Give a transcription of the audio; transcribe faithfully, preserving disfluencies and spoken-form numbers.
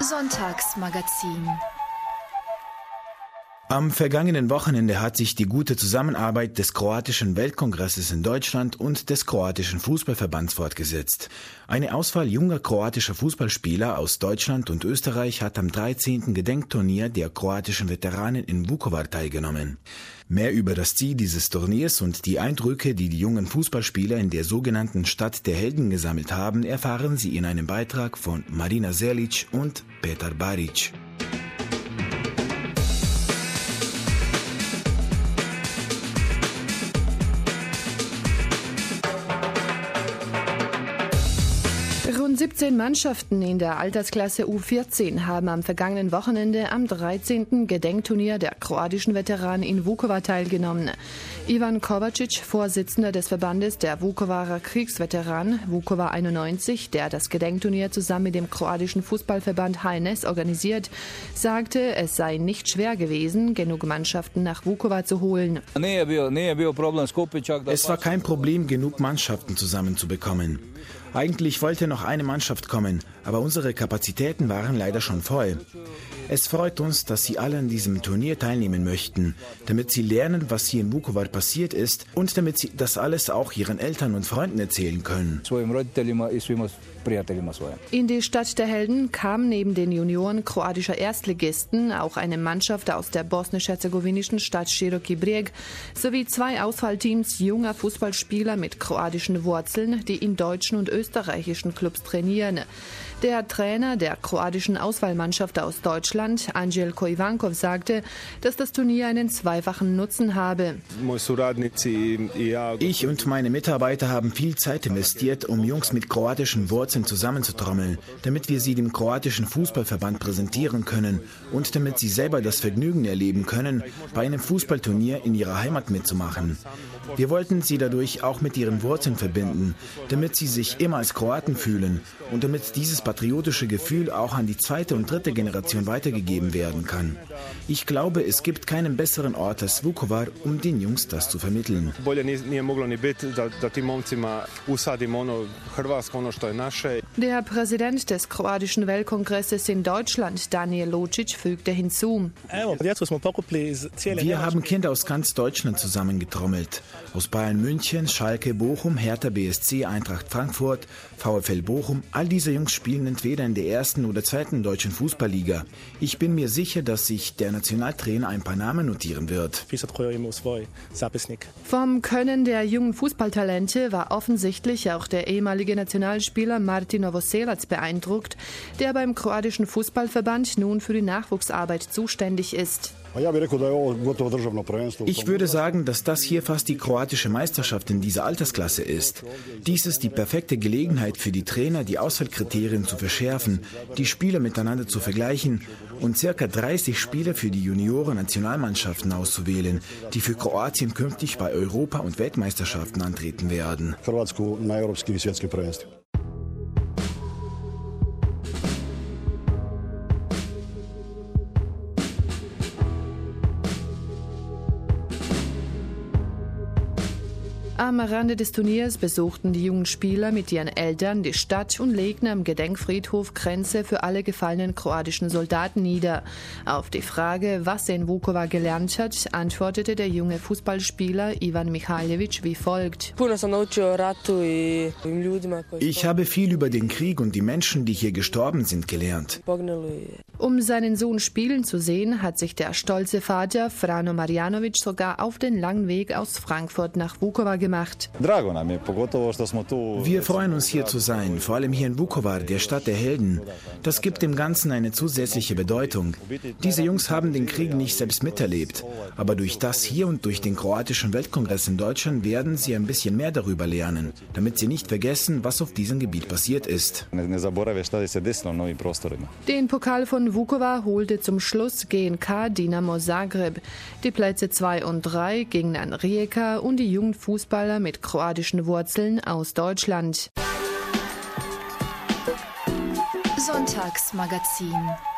Sonntagsmagazin. Am vergangenen Wochenende hat sich die gute Zusammenarbeit des Kroatischen Weltkongresses in Deutschland und des Kroatischen Fußballverbands fortgesetzt. Eine Auswahl junger kroatischer Fußballspieler aus Deutschland und Österreich hat am dreizehnten Gedenkturnier der kroatischen Veteranen in Vukovar teilgenommen. Mehr über das Ziel dieses Turniers und die Eindrücke, die die jungen Fußballspieler in der sogenannten Stadt der Helden gesammelt haben, erfahren Sie in einem Beitrag von Marina Zelic und Petar Baric. Rund siebzehn Mannschaften in der Altersklasse U vierzehn haben am vergangenen Wochenende am dreizehnten Gedenkturnier der kroatischen Veteranen in Vukovar teilgenommen. Ivan Kovacic, Vorsitzender des Verbandes der Vukovarer Kriegsveteranen Vukovar einundneunzig, der das Gedenkturnier zusammen mit dem kroatischen Fußballverband H N S organisiert, sagte, es sei nicht schwer gewesen, genug Mannschaften nach Vukovar zu holen. Es war kein Problem, genug Mannschaften zusammenzubekommen. Eigentlich wollte noch eine Mannschaft kommen, aber unsere Kapazitäten waren leider schon voll. Es freut uns, dass Sie alle an diesem Turnier teilnehmen möchten, damit Sie lernen, was hier in Vukovar passiert ist und damit Sie das alles auch Ihren Eltern und Freunden erzählen können. In die Stadt der Helden kam neben den Junioren kroatischer Erstligisten auch eine Mannschaft aus der bosnisch-herzegowinischen Stadt Široki Brijeg sowie zwei Auswahlteams junger Fußballspieler mit kroatischen Wurzeln, die in deutschen und österreichischen Clubs trainieren. Der Trainer der kroatischen Auswahlmannschaft aus Deutschland, Anđelko Ivankov, sagte, dass das Turnier einen zweifachen Nutzen habe. Ich und meine Mitarbeiter haben viel Zeit investiert, um Jungs mit kroatischen Wurzeln zusammenzutrommeln, damit wir sie dem kroatischen Fußballverband präsentieren können und damit sie selber das Vergnügen erleben können, bei einem Fußballturnier in ihrer Heimat mitzumachen. Wir wollten sie dadurch auch mit ihren Wurzeln verbinden, damit sie sich immer als Kroaten fühlen und damit dieses patriotische Gefühl auch an die zweite und dritte Generation weitergegeben werden kann. Ich glaube, es gibt keinen besseren Ort als Vukovar, um den Jungs das zu vermitteln. Der Präsident des Kroatischen Weltkongresses in Deutschland, Daniel Lucic, fügte hinzu. Wir haben Kinder aus ganz Deutschland zusammengetrommelt. Aus Bayern München, Schalke, Bochum, Hertha B S C, Eintracht Frankfurt, VfL Bochum. All diese Jungs spielen entweder in der ersten oder zweiten deutschen Fußballliga. Ich bin mir sicher, dass sich der Nationaltrainer ein paar Namen notieren wird. Vom Können der jungen Fußballtalente war offensichtlich auch der ehemalige Nationalspieler Martin Novoselac beeindruckt, der beim kroatischen Fußballverband nun für die Nachwuchsarbeit zuständig ist. Ich würde sagen, dass das hier fast die kroatische Meisterschaft in dieser Altersklasse ist. Dies ist die perfekte Gelegenheit für die Trainer, die Auswahlkriterien zu verschärfen, die Spieler miteinander zu vergleichen und circa dreißig Spieler für die Junioren-Nationalmannschaften auszuwählen, die für Kroatien künftig bei Europa- und Weltmeisterschaften antreten werden. Am Rande des Turniers besuchten die jungen Spieler mit ihren Eltern die Stadt und legten am Gedenkfriedhof Kränze für alle gefallenen kroatischen Soldaten nieder. Auf die Frage, was er in Vukovar gelernt hat, antwortete der junge Fußballspieler Ivan Mihajlović wie folgt. Ich habe viel über den Krieg und die Menschen, die hier gestorben sind, gelernt. Um seinen Sohn spielen zu sehen, hat sich der stolze Vater Frano Marjanović sogar auf den langen Weg aus Frankfurt nach Vukovar gemacht. Wir freuen uns, hier zu sein, vor allem hier in Vukovar, der Stadt der Helden. Das gibt dem Ganzen eine zusätzliche Bedeutung. Diese Jungs haben den Krieg nicht selbst miterlebt, aber durch das hier und durch den kroatischen Weltkongress in Deutschland werden sie ein bisschen mehr darüber lernen, damit sie nicht vergessen, was auf diesem Gebiet passiert ist. Den Pokal von Vukovar holte zum Schluss G N K Dinamo Zagreb. Die Plätze zwei und drei gingen an Rijeka und die jungen Fußballer mit kroatischen Wurzeln aus Deutschland. Sonntagsmagazin.